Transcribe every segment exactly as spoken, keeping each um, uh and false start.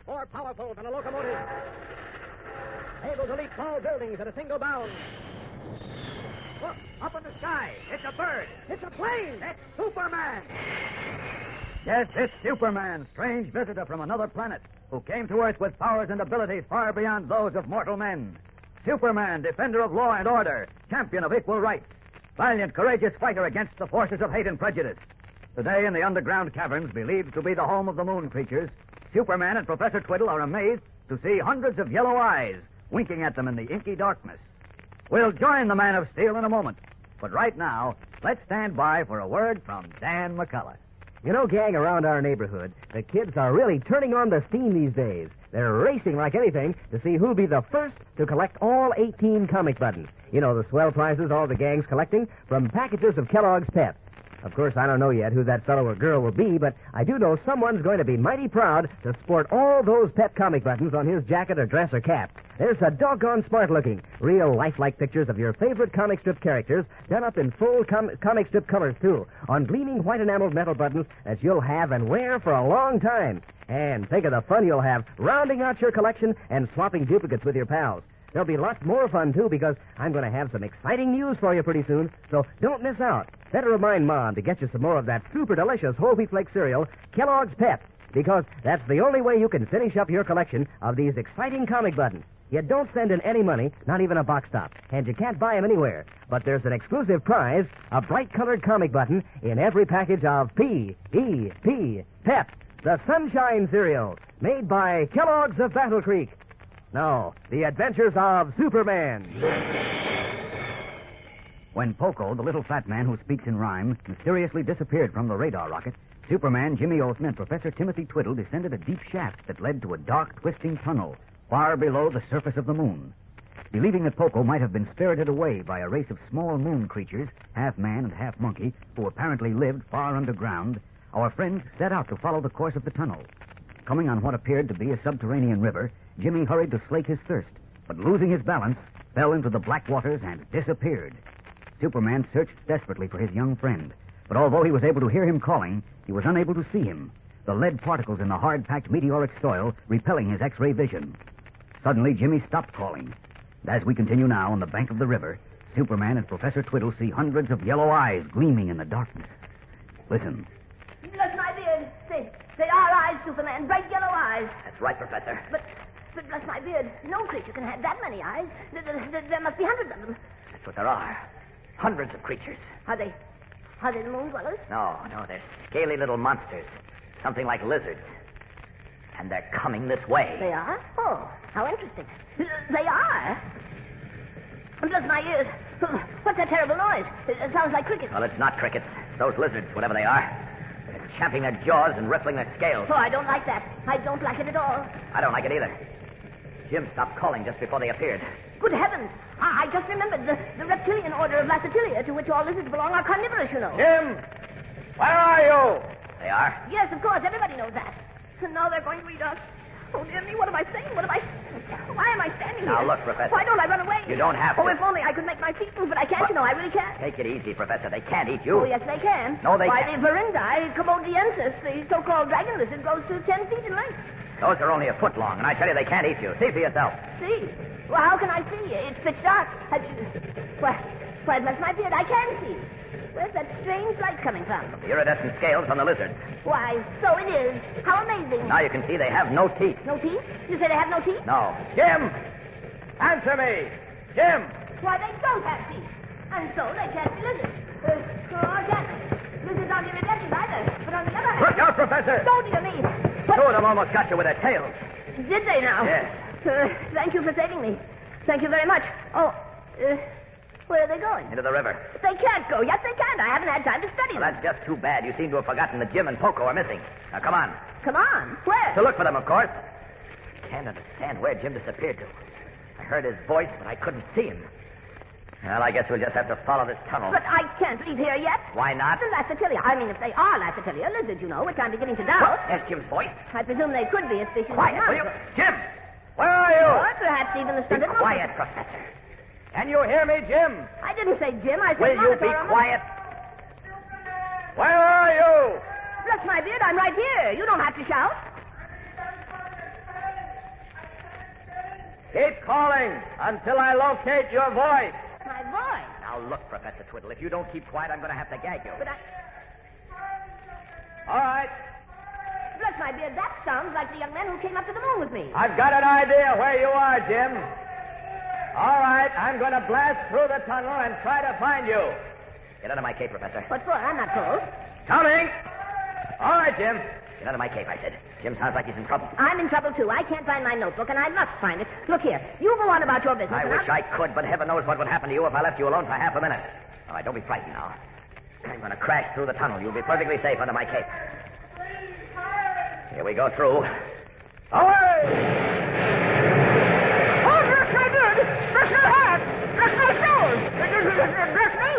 more powerful than a locomotive. Able to leap tall buildings at a single bound. Look, up in the sky. It's a bird. It's a plane. It's Superman. Yes, it's Superman, strange visitor from another planet, who came to Earth with powers and abilities far beyond those of mortal men. Superman, defender of law and order, champion of equal rights, valiant, courageous fighter against the forces of hate and prejudice. Today, in the underground caverns believed to be the home of the moon creatures, Superman and Professor Twiddle are amazed to see hundreds of yellow eyes winking at them in the inky darkness. We'll join the Man of Steel in a moment. But right now, let's stand by for a word from Dan McCullough. You know, gang, around our neighborhood, the kids are really turning on the steam these days. They're racing like anything to see who'll be the first to collect all eighteen comic buttons. You know, the swell prizes all the gang's collecting from packages of Kellogg's Pep. Of course, I don't know yet who that fellow or girl will be, but I do know someone's going to be mighty proud to sport all those Pep comic buttons on his jacket or dress or cap. They're so doggone smart-looking. Real lifelike pictures of your favorite comic strip characters done up in full com- comic strip colors, too, on gleaming white enameled metal buttons that you'll have and wear for a long time. And think of the fun you'll have rounding out your collection and swapping duplicates with your pals. There'll be lots more fun, too, because I'm going to have some exciting news for you pretty soon, so don't miss out. Better remind Mom to get you some more of that super delicious whole wheat flake cereal, Kellogg's Pep, because that's the only way you can finish up your collection of these exciting comic buttons. You don't send in any money, not even a box top, and you can't buy them anywhere. But there's an exclusive prize, a bright-colored comic button, in every package of P E P, Pep, the Sunshine Cereal, made by Kellogg's of Battle Creek. Now, the adventures of Superman. When Poco, the little fat man who speaks in rhyme, mysteriously disappeared from the radar rocket, Superman, Jimmy Olsen, and Professor Timothy Twiddle descended a deep shaft that led to a dark, twisting tunnel far below the surface of the moon. Believing that Poco might have been spirited away by a race of small moon creatures, half man and half monkey, who apparently lived far underground, our friends set out to follow the course of the tunnel. Coming on what appeared to be a subterranean river, Jimmy hurried to slake his thirst, but losing his balance, fell into the black waters and disappeared. Superman searched desperately for his young friend, but although he was able to hear him calling, he was unable to see him, the lead particles in the hard-packed meteoric soil repelling his X-ray vision. Suddenly, Jimmy stopped calling. And as we continue now on the bank of the river, Superman and Professor Twiddle see hundreds of yellow eyes gleaming in the darkness. Listen. Bless my beard. They, they are eyes, Superman, bright yellow eyes. That's right, Professor. But, but bless my beard, no creature can have that many eyes. There, there, there must be hundreds of them. That's what there are. Hundreds of creatures. Are they, are they the moon dwellers? No, no, they're scaly little monsters. Something like lizards. And they're coming this way. They are? Oh, how interesting. They are? Bless my ears. What's that terrible noise? It sounds like crickets. Well, it's not crickets. It's those lizards, whatever they are. They're champing their jaws and rippling their scales. Oh, I don't like that. I don't like it at all. I don't like it either. Jim stopped calling just before they appeared. Good heavens. I, I just remembered the, the reptilian order of Lacertilia, to which all lizards belong, are carnivorous, you know. Jim! Where are you? They are? Yes, of course. Everybody knows that. And now they're going to eat us. Oh, dear me, what am I saying? What am I... Why am I standing now, here? Now, look, Professor. Why don't I run away? You don't have to. Oh, if only I could make my feet move, but I can't, What? you know. I really can't. Take it easy, Professor. They can't eat you. Oh, yes, they can. No, they Why, can't. the Verindae commodiensis, the so-called dragon lizard, grows to ten feet in length. Those are only a foot long, and I tell you, they can't eat you. See for yourself. See? Well, how can I see? It's pitch dark. I... Why, why, bless my beard, I can see. Where's that strange light coming from? The iridescent scales on the lizard. Why, so it is. How amazing. Now you can see they have no teeth. No teeth? You say they have no teeth? No. Jim! Answer me! Jim! Why, they don't have teeth. And so they can't be lizards. Uh, or can't they? Lizards aren't iridescent either. But on the other hand... Look out, Professor! Oh, dear me. Two of them almost got you with their tails. Did they now? Yes. Uh, thank you for saving me. Thank you very much. Oh, uh, where are they going? Into the river. They can't go. Yes, they can. I haven't had time to study Well, them. that's just too bad. You seem to have forgotten that Jim and Poco are missing. Now, come on. Come on. Where? To look for them, of course. I can't understand where Jim disappeared to. I heard his voice, but I couldn't see him. Well, I guess we'll just have to follow this tunnel. But I can't leave here yet. Why not? The Lacertilia. I mean, if they are Lacertilia, lizards, you know, which I'm beginning to doubt. What? There's Jim's voice. I presume they could be a species Quiet, of will you? monster. Jim! Where are you? Or perhaps even the Be stunted monkey. quiet, Professor. Can you hear me, Jim? I didn't say Jim. I said Will you monitor be on the- quiet? Where are you? Bless my beard, I'm right here. You don't have to shout. Keep calling until I locate your voice. My voice. Now, look, Professor Twiddle, if you don't keep quiet, I'm going to have to gag you. But I... All right. Bless my beard, that sounds like the young man who came up to the moon with me. I've got an idea where you are, Jim. All right, I'm going to blast through the tunnel and try to find you. Get out of my cave, Professor. What for? I'm not told. Coming. All right, Jim. Get out of my cave, I said. Jim sounds like he's in trouble. I'm in trouble, too. I can't find my notebook, and I must find it. Look here. You go on about your business. I and wish I'll... I could, but heaven knows what would happen to you if I left you alone for half a minute. All right, don't be frightened now. I'm going to crash through the tunnel. You'll be perfectly safe under my cape. Here we go through. Away! Oh, bless my beard! Bless my heart! Bless my soul! Bless me!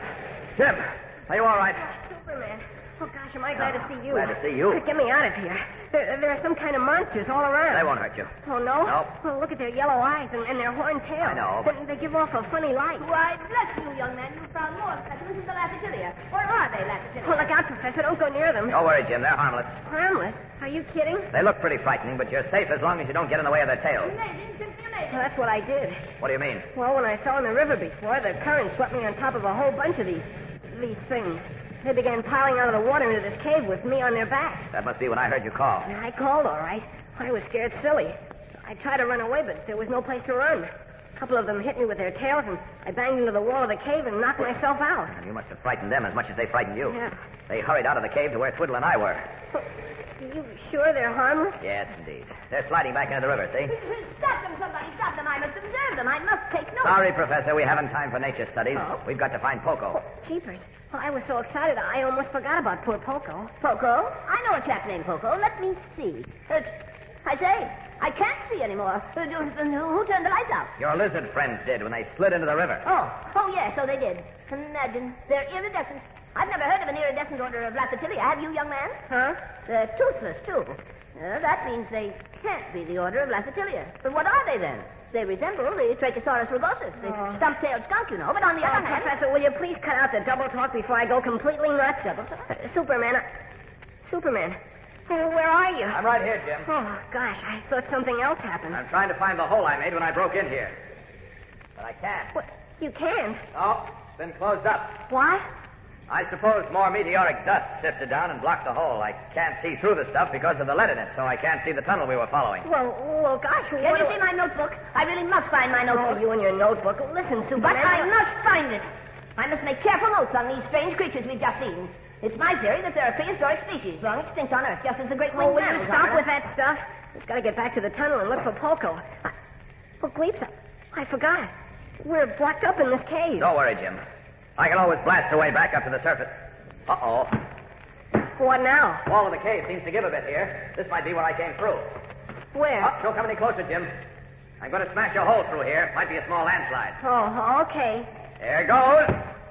Jim, are you all right? Superman. Oh, gosh, am I glad to see you. Glad to see you. Quick, get me out of here. There, there are some kind of monsters all around. They won't hurt you. Oh, no? No. Well, look at their yellow eyes and, and their horned tails. I know, but- They, they give off a funny light. Why, bless you, young man. You found more specimens of the Lassatilia. Or are they Lassatilia? Oh, look out, Professor. Don't go near them. Don't worry, Jim. They're harmless. Harmless? Are you kidding? They look pretty frightening, but you're safe as long as you don't get in the way of their tails. Amazing, simply amazing. Well, that's what I did. What do you mean? Well, when I fell in the river before, the current swept me on top of a whole bunch of these, these things. They began piling out of the water into this cave with me on their backs. That must be when I heard you call. I called, all right. I was scared silly. I tried to run away, but there was no place to run. A couple of them hit me with their tails, and I banged into the wall of the cave and knocked myself out. You must have frightened them as much as they frightened you. Yeah. They hurried out of the cave to where Twiddle and I were. Are you sure they're harmless? Yes, indeed. They're sliding back into the river, see? Stop them, somebody. Stop them. I must observe them. I must take note. Sorry, Professor, we haven't time for nature studies. Oh. We've got to find Poco. Jeepers. Well, I was so excited I almost forgot about poor Poco. Poco? I know a chap named Poco. Let me see. Uh, I say, I can't see anymore. Uh, do- uh, who turned the lights out? Your lizard friends did when they slid into the river. Oh, oh, yes, so they did. Imagine. They're iridescent. I've never heard of an iridescent order of Lassatilia. Have you, young man? Huh? They're toothless, too. Uh, that means they can't be the order of Lassatilia. But what are they, then? They resemble the Trachosaurus rugosus, the Oh. stump-tailed skunk, you know. But on the Oh, other hand... Professor, will you please cut out the double talk before I go completely nuts? Double talk? Uh, Superman, I... Superman. Oh, where are you? I'm right here, Jim. Oh, gosh, I thought something else happened. I'm trying to find the hole I made when I broke in here. But I can't. What? You can't? Oh, it's been closed up. Why? I suppose more meteoric dust sifted down and blocked the hole. I can't see through the stuff because of the lead in it, so I can't see the tunnel we were following. Well, well, gosh, Can what you do- see my notebook? I really must find my Oh, notebook. you and your notebook. Listen, Superman. But I must find it. I must make careful notes on these strange creatures we've just seen. It's my theory that they're a prehistoric species, long extinct on Earth, just as the great Oh, winged will you mammals stop are. with that stuff? We've got to get back to the tunnel and look for Poco. I... Oh, Gleeps, I... I forgot. We're blocked up in this cave. Don't worry, Jim. I can always blast a way back up to the surface. Uh-oh. What now? Wall of the cave seems to give a bit here. This might be where I came through. Where? Oh, don't come any closer, Jim. I'm going to smash a hole through here. Might be a small landslide. Oh, okay. There goes.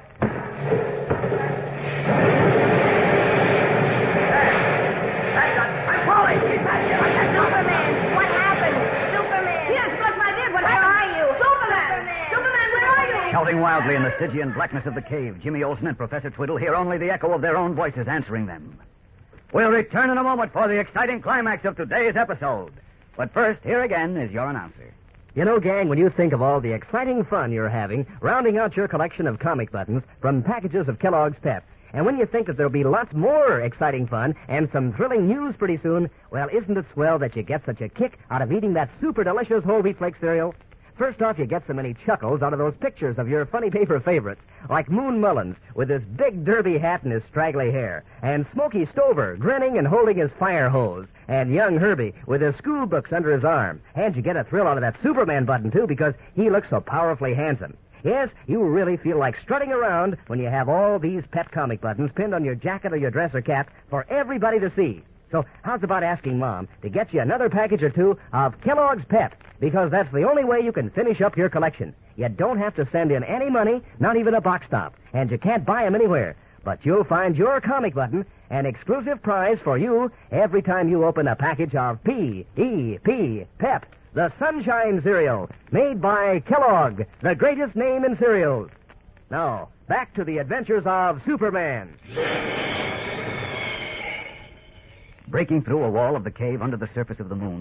There. That's not... I'm falling. Superman, what happened? Superman. Yes, bless my beard, what Where happened? are you? Superman! Superman, where are you? Shouting wildly in the Stygian blackness of the cave, Jimmy Olsen and Professor Twiddle hear only the echo of their own voices answering them. We'll return in a moment for the exciting climax of today's episode. But first, here again is your announcer. You know, gang, when you think of all the exciting fun you're having, rounding out your collection of comic buttons from packages of Kellogg's Pep, and when you think that there'll be lots more exciting fun and some thrilling news pretty soon, well, isn't it swell that you get such a kick out of eating that super delicious whole wheat flake cereal? First off, you get so many chuckles out of those pictures of your funny paper favorites, like Moon Mullins with his big derby hat and his straggly hair, and Smokey Stover grinning and holding his fire hose, and young Herbie with his school books under his arm. And you get a thrill out of that Superman button, too, because he looks so powerfully handsome. Yes, you really feel like strutting around when you have all these pet comic buttons pinned on your jacket or your dress or cap for everybody to see. So how's about asking Mom to get you another package or two of Kellogg's Pep? Because that's the only way you can finish up your collection. You don't have to send in any money, not even a box stop, and you can't buy them anywhere. But you'll find your comic button an exclusive prize for you every time you open a package of P E P, Pep, the Sunshine Cereal, made by Kellogg, the greatest name in cereals. Now, back to the adventures of Superman. Breaking through a wall of the cave under the surface of the moon,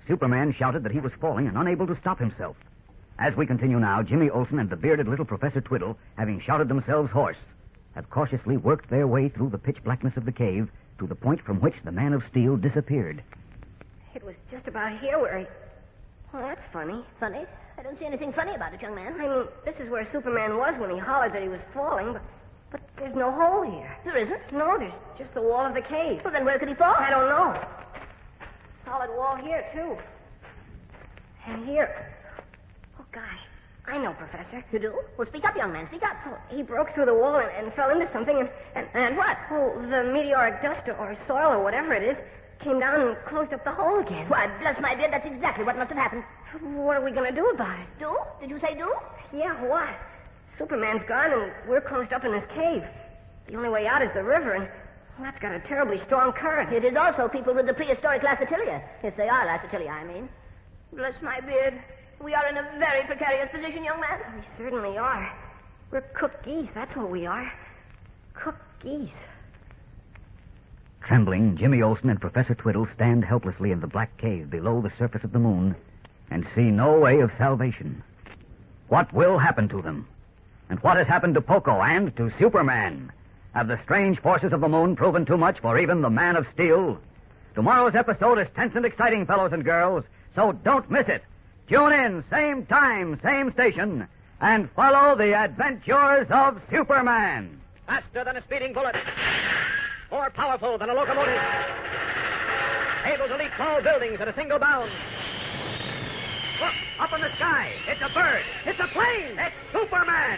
Superman shouted that he was falling and unable to stop himself. As we continue now, Jimmy Olsen and the bearded little Professor Twiddle, having shouted themselves hoarse, have cautiously worked their way through the pitch blackness of the cave to the point from which the Man of Steel disappeared. It was just about here where he... Well, that's funny. Funny? I don't see anything funny about it, young man. I mean, this is where Superman was when he hollered that he was falling, but... But there's no hole here. There isn't? No, there's just the wall of the cave. Well, then where could he fall? I don't know. Solid wall here, too. And here. Oh, gosh. I know, Professor. You do? Well, speak up, young man. Speak up. Oh, he broke through the wall and, and fell into something, and, and... And what? Oh, the meteoric dust or, or soil or whatever it is came down and closed up the hole again. Why, bless my beard, that's exactly what must have happened. What are we going to do about it? Do? Did you say do? Yeah, what? Superman's gone, and we're closed up in this cave. The only way out is the river, and well, that's got a terribly strong current. It is also people with the prehistoric Lassatilia. If they are Lassatilia, I mean. Bless my beard. We are in a very precarious position, young man. We certainly are. We're cooked geese, that's what we are. Cooked geese. Trembling, Jimmy Olsen and Professor Twiddle stand helplessly in the black cave below the surface of the moon and see no way of salvation. What will happen to them? And what has happened to Poco and to Superman? Have the strange forces of the moon proven too much for even the Man of Steel? Tomorrow's episode is tense and exciting, fellows and girls, so don't miss it. Tune in, same time, same station, and follow the adventures of Superman. Faster than a speeding bullet. More powerful than a locomotive. Able to leap tall buildings at a single bound. Look, up in the sky. It's a bird. It's a plane. It's Superman.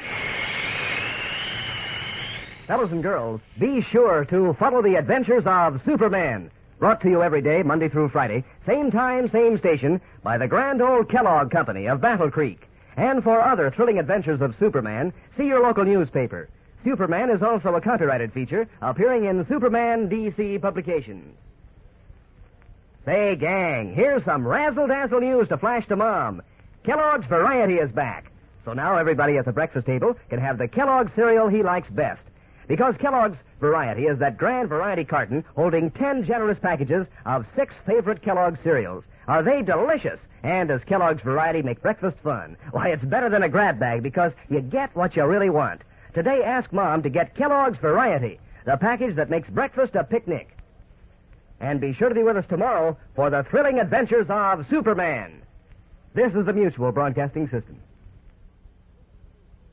Fellows and girls, be sure to follow the adventures of Superman. Brought to you every day, Monday through Friday, same time, same station, by the grand old Kellogg Company of Battle Creek. And for other thrilling adventures of Superman, see your local newspaper. Superman is also a copyrighted feature appearing in Superman D C publications. Say, gang, here's some razzle-dazzle news to flash to Mom. Kellogg's Variety is back. So now everybody at the breakfast table can have the Kellogg cereal he likes best. Because Kellogg's Variety is that grand variety carton holding ten generous packages of six favorite Kellogg cereals. Are they delicious? And does Kellogg's Variety make breakfast fun? Why, it's better than a grab bag because you get what you really want. Today, ask Mom to get Kellogg's Variety, the package that makes breakfast a picnic. And be sure to be with us tomorrow for the thrilling adventures of Superman. This is the Mutual Broadcasting System.